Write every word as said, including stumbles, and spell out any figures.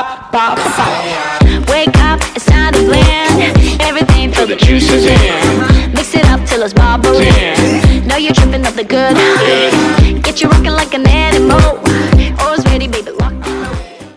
pop, pop, pop. Wake up, it's time to blend. Everything till the juice is in. Mix it up till it's bubbling. Know you're tripping up the good. Get you rocking